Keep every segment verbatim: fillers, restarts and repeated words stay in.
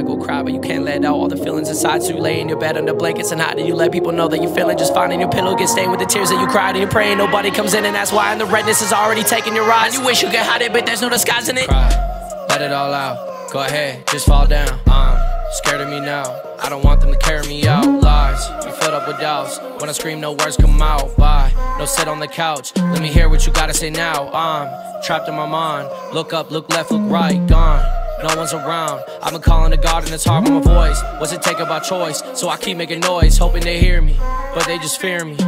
go cry, but you can't let out all the feelings inside. So you lay in your bed under blankets and hide, and you let people know that you're feeling just fine. And your pillow gets stained with the tears that you cried, and you're praying nobody comes in, and that's why. And the redness is already taking your eyes. You wish you could hide it, but there's no disguising it. Cry, let it all out. Go ahead, just fall down. I'm scared of me now. I don't want them to carry me out. Lies, you filled up with doubts. When I scream, no words come out. Bye, no sit on the couch. Let me hear what you gotta say now. I'm trapped in my mind. Look up, look left, look right. Gone, no one's around. I've been calling to God and it's hard with my voice. What's it take about choice? So I keep making noise, hoping they hear me, but they just fear me.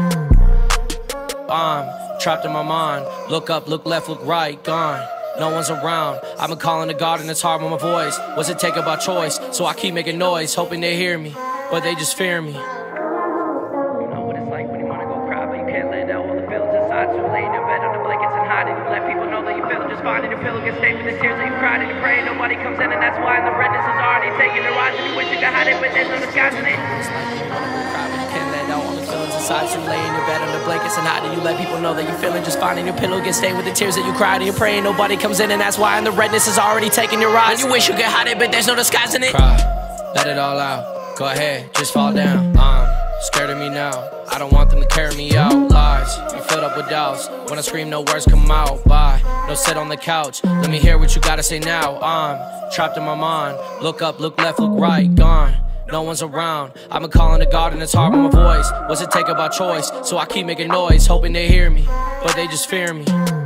I'm trapped in my mind. Look up, look left, look right. Gone, no one's around. I've been calling to God and it's hard with my voice. What's it take about choice? So I keep making noise, hoping they hear me, but they just fear me. You know what it's like when you wanna go cry, but you can't let out all the feelings inside. So you lay in your bed under blankets and hide, and you let people know that you're feeling just fine. And your pillow gets stained with the tears that you cried, and you pray nobody comes in, and that's why. And the redness is already taking your eyes, and you wish you could hide it, but there's no disguising it. It's like when you wanna go cry, but you can't let out all the feelings inside. So you lay in your bed under blankets and hide, and you let people know that you're feeling just fine. And your pillow gets stained with the tears that you cried, and you're praying nobody comes in, and that's why. And the redness is already taking your eyes, and you wish you could hide it, but there's no disguising it. Cry, let it all out. Go ahead, just fall down. I'm scared of me now. I don't want them to carry me out. Lies, you filled up with doubts. When I scream, no words come out. Bye, no sit on the couch. Let me hear what you gotta say now. I'm trapped in my mind. Look up, look left, look right. Gone, no one's around. I've been calling to God and it's hard with my voice. What's it take about choice? So I keep making noise, hoping they hear me, but they just fear me.